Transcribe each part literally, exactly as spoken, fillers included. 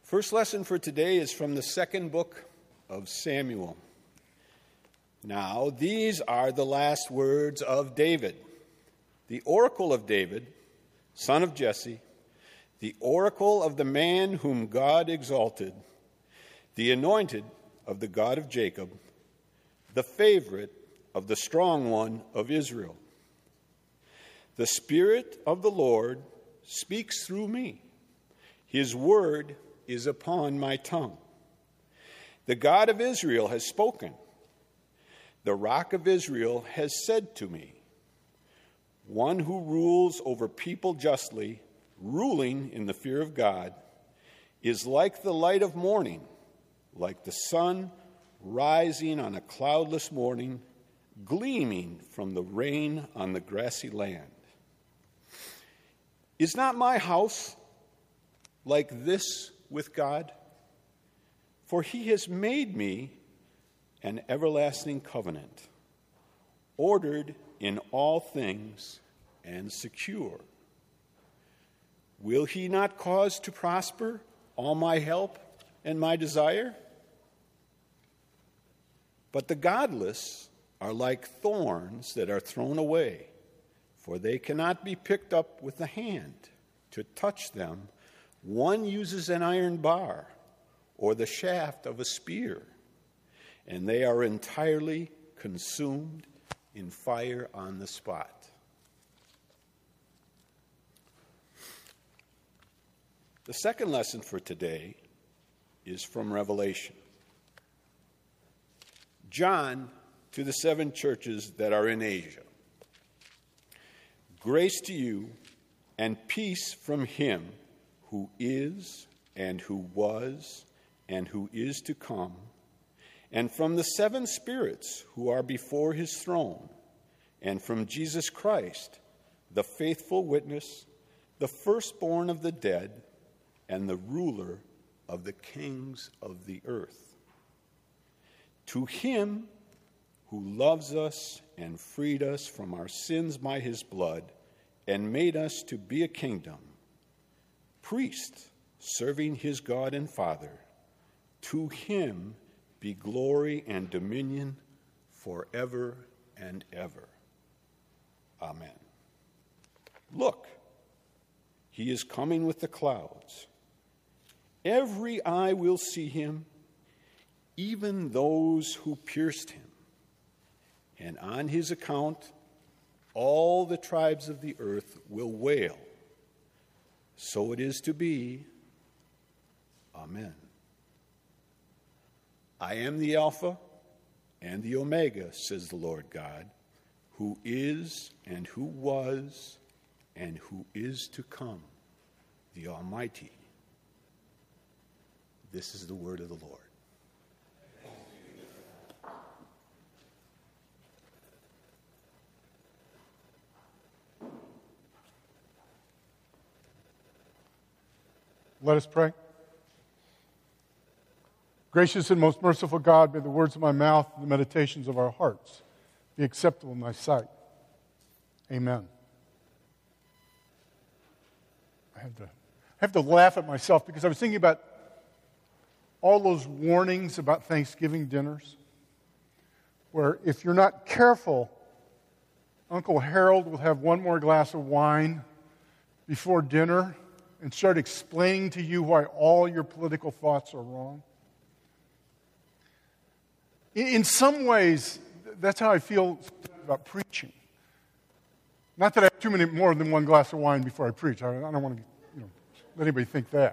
First lesson for today is from the second book of Samuel. Now, these are the last words of David, the oracle of David, son of Jesse, the oracle of the man whom God exalted, the anointed of the God of Jacob, the favorite of the strong one of Israel. The Spirit of the Lord speaks through me. His word is upon my tongue. The God of Israel has spoken. The Rock of Israel has said to me, one who rules over people justly, ruling in the fear of God, is like the light of morning, like the sun rising on a cloudless morning, gleaming from the rain on the grassy land. Is not my house like this with God? For he has made me an everlasting covenant, ordered in all things and secure. Will he not cause to prosper all my help and my desire? But the godless are like thorns that are thrown away, for they cannot be picked up with the hand. To touch them, one uses an iron bar or the shaft of a spear, and they are entirely consumed in fire on the spot. The second lesson for today is from Revelation. John to the seven churches that are in Asia. Grace to you and peace from him who is and who was and who is to come, and from the seven spirits who are before his throne, and from Jesus Christ, the faithful witness, the firstborn of the dead, and the ruler of the kings of the earth. To him who loves us and freed us from our sins by his blood, and made us to be a kingdom, priests serving his God and Father, to him be glory and dominion forever and ever. Amen. Look, he is coming with the clouds. Every eye will see him, even those who pierced him. And on his account, all the tribes of the earth will wail. So it is to be. Amen. I am the Alpha and the Omega, says the Lord God, who is and who was and who is to come, the Almighty. This is the word of the Lord. Let us pray. Gracious and most merciful God, may the words of my mouth and the meditations of our hearts be acceptable in thy sight. Amen. I have to, I have to laugh at myself because I was thinking about all those warnings about Thanksgiving dinners, where if you're not careful, Uncle Harold will have one more glass of wine before dinner and start explaining to you why all your political thoughts are wrong. In some ways, that's how I feel about preaching. Not that I have too many more than one glass of wine before I preach. I don't want to, you know, let anybody think that.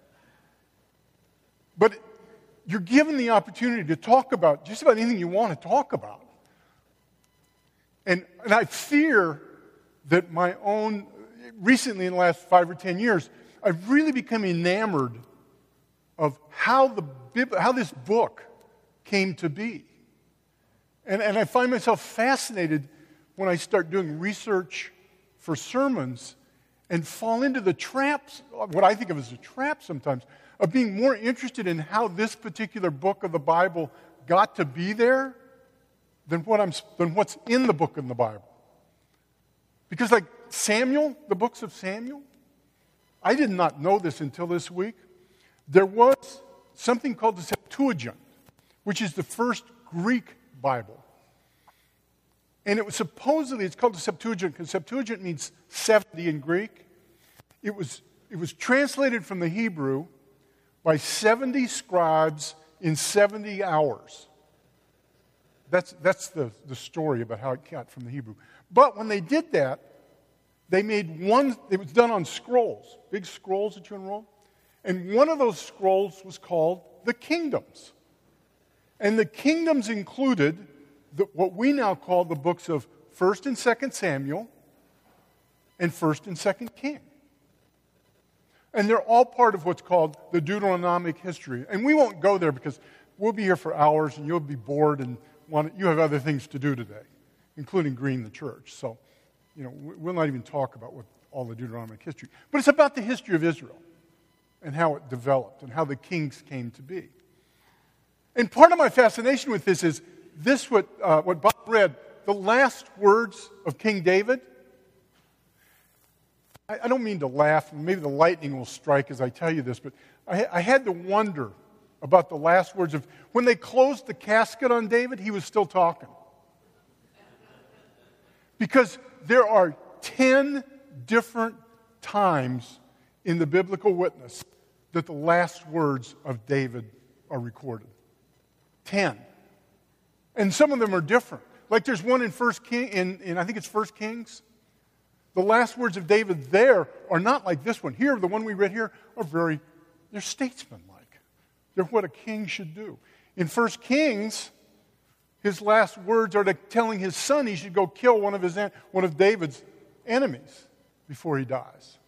But you're given the opportunity to talk about just about anything you want to talk about. And, and I fear that my own, recently in the last five or ten years, I've really become enamored of how the how this book came to be. And, and I find myself fascinated when I start doing research for sermons and fall into the traps, what I think of as a trap sometimes, of being more interested in how this particular book of the Bible got to be there than what I'm than what's in the book of the Bible. Because like Samuel, the books of Samuel, I did not know this until this week, there was something called the Septuagint, which is the first Greek Bible. And it was supposedly, it's called the Septuagint because Septuagint means seventy in Greek. It was, it was translated from the Hebrew by seventy scribes in seventy hours. That's, that's the, the story about how it got from the Hebrew. But when they did that, they made one, it was done on scrolls, big scrolls that you unroll. And one of those scrolls was called the Kingdoms. And the Kingdoms included the, what we now call the books of First and Second Samuel and First and Second King. And they're all part of what's called the Deuteronomic history. And we won't go there because we'll be here for hours and you'll be bored and want, you have other things to do today, including green the church. So, you know, we'll not even talk about what all the Deuteronomic history. But it's about the history of Israel and how it developed and how the kings came to be. And part of my fascination with this is this, what, uh, what Bob read, the last words of King David. I, I don't mean to laugh, and maybe the lightning will strike as I tell you this, but I, I had to wonder about the last words of, when they closed the casket on David, he was still talking. Because there are ten different times in the biblical witness that the last words of David are recorded. Ten. And some of them are different. Like there's one in First King, in, in I think it's First Kings. The last words of David there are not like this one. Here, the one we read here, are very, they're statesmanlike. They're what a king should do. In First Kings, his last words are to telling his son he should go kill one of his one of David's enemies before he dies.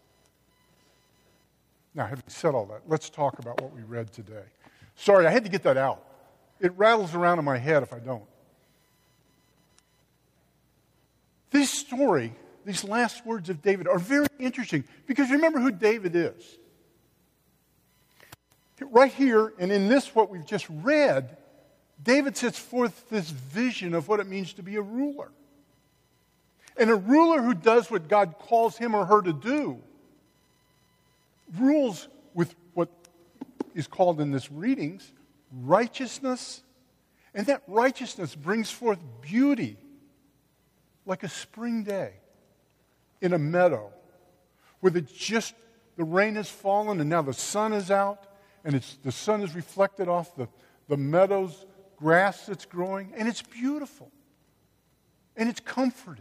Now, having said all that, let's talk about what we read today. Sorry, I had to get that out. It rattles around in my head if I don't. This story, these last words of David, are very interesting because remember who David is. Right here, and in this, what we've just read, David sets forth this vision of what it means to be a ruler. And a ruler who does what God calls him or her to do rules with what is called in this readings righteousness, and that righteousness brings forth beauty like a spring day in a meadow where it's just the rain has fallen and now the sun is out and it's the sun is reflected off the, the meadow's grass that's growing, and it's beautiful and it's comforting.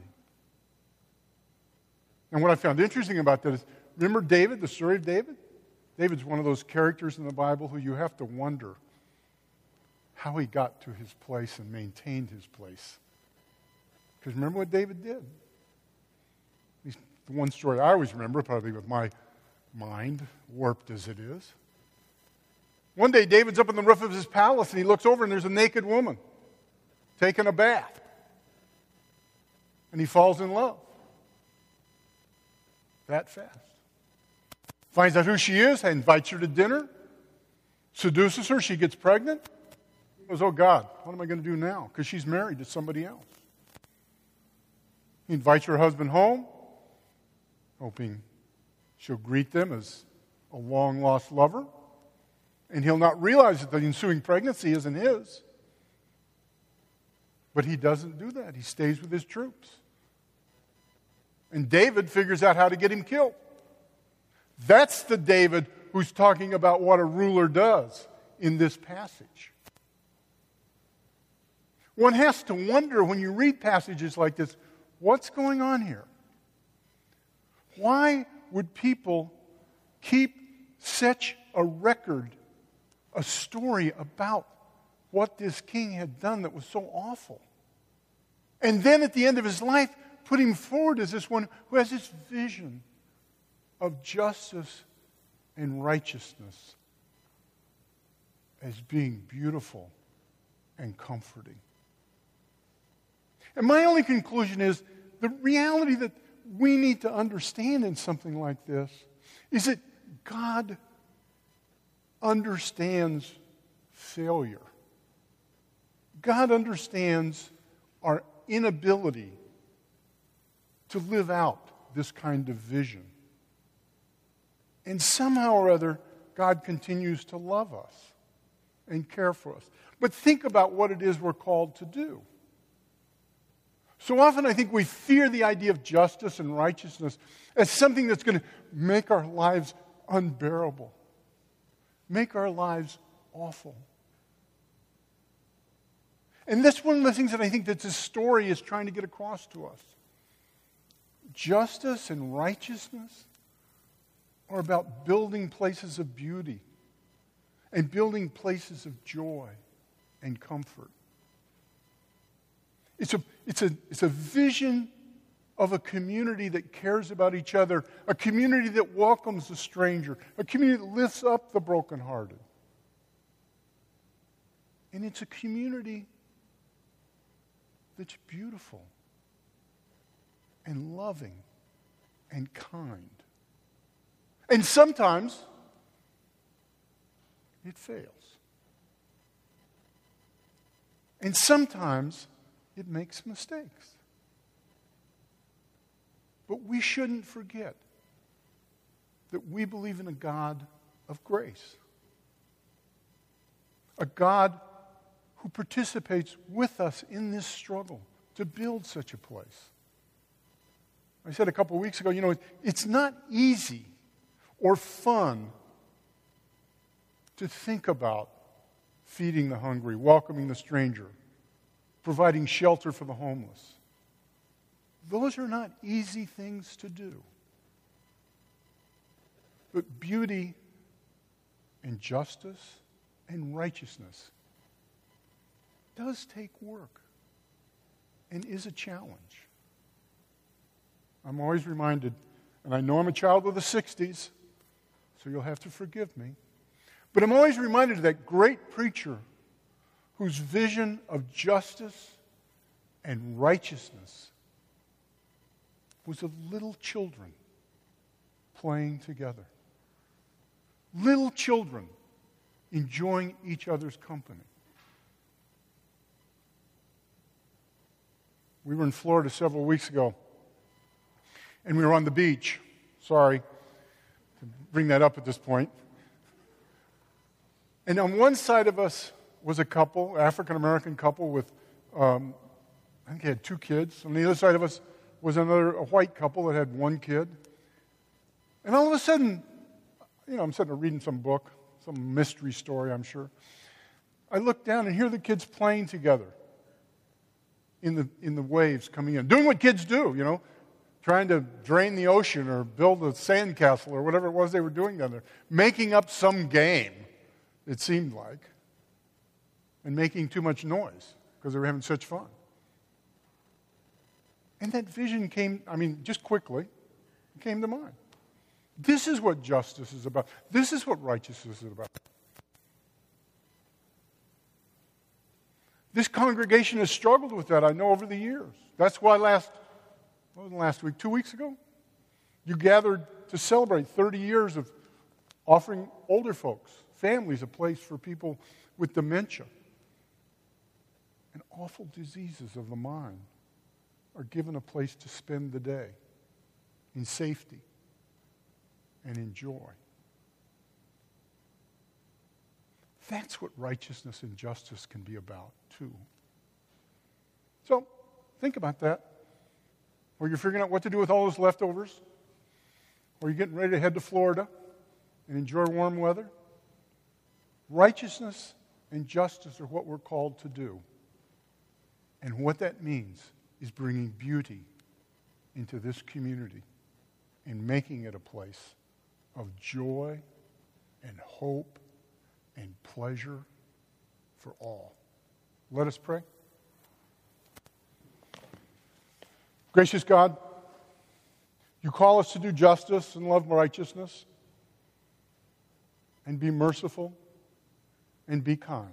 And what I found interesting about that is, remember David, the story of David? David's one of those characters in the Bible who you have to wonder how he got to his place and maintained his place. Because remember what David did? At least the one story I always remember, probably with my mind warped as it is. One day David's up on the roof of his palace and he looks over and there's a naked woman taking a bath. And he falls in love. That fast. Finds out who she is, invites her to dinner, seduces her, she gets pregnant. He goes, oh God, what am I going to do now? Because she's married to somebody else. He invites her husband home, hoping she'll greet them as a long-lost lover. And he'll not realize that the ensuing pregnancy isn't his. But he doesn't do that. He stays with his troops. And David figures out how to get him killed. That's the David who's talking about what a ruler does in this passage. One has to wonder when you read passages like this, what's going on here? Why would people keep such a record, a story about what this king had done that was so awful? And then at the end of his life, put him forward as this one who has this vision of justice and righteousness as being beautiful and comforting. And my only conclusion is the reality that we need to understand in something like this is that God understands failure. God understands our inability to live out this kind of vision. And somehow or other, God continues to love us and care for us. But think about what it is we're called to do. So often I think we fear the idea of justice and righteousness as something that's going to make our lives unbearable, make our lives awful. And that's one of the things that I think that this story is trying to get across to us. Justice and righteousness are about building places of beauty and building places of joy and comfort. It's a, it's a, it's a vision of a community that cares about each other, a community that welcomes the stranger, a community that lifts up the brokenhearted. And it's a community that's beautiful and loving and kind. And sometimes it fails. And sometimes it makes mistakes. But we shouldn't forget that we believe in a God of grace. A God who participates with us in this struggle to build such a place. I said a couple of weeks ago, you know, it's not easy or fun to think about feeding the hungry, welcoming the stranger, providing shelter for the homeless. Those are not easy things to do. But beauty and justice and righteousness does take work and is a challenge. I'm always reminded, and I know I'm a child of the sixties, so you'll have to forgive me, but I'm always reminded of that great preacher whose vision of justice and righteousness was of little children playing together. Little children enjoying each other's company. We were in Florida several weeks ago, and we were on the beach. Sorry to bring that up at this point. And on one side of us was a couple, African-American couple with, um, I think they had two kids. On the other side of us was another a white couple that had one kid. And all of a sudden, you know, I'm sitting there reading some book, some mystery story, I'm sure. I look down and hear the kids playing together in the in the waves coming in, doing what kids do, you know, trying to drain the ocean or build a sandcastle or whatever it was they were doing down there, making up some game, it seemed like, and making too much noise because they were having such fun. And that vision came, I mean, just quickly, it came to mind. This is what justice is about. This is what righteousness is about. This congregation has struggled with that, I know, over the years. That's why last, what was it, last week, two weeks ago, you gathered to celebrate thirty years of offering older folks, families, a place for people with dementia and awful diseases of the mind are given a place to spend the day in safety and in joy. That's what righteousness and justice can be about, too. So, think about that. Or you're figuring out what to do with all those leftovers. Or you're getting ready to head to Florida and enjoy warm weather. Righteousness and justice are what we're called to do. And what that means is bringing beauty into this community and making it a place of joy and hope and pleasure for all. Let us pray. Gracious God, you call us to do justice and love righteousness and be merciful and be kind.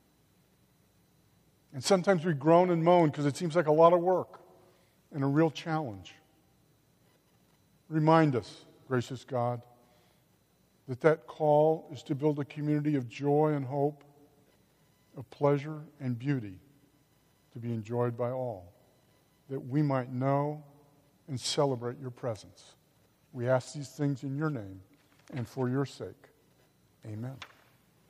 And sometimes we groan and moan because it seems like a lot of work and a real challenge. Remind us, gracious God, that that call is to build a community of joy and hope, of pleasure and beauty to be enjoyed by all, that we might know and celebrate your presence. We ask these things in your name and for your sake. Amen.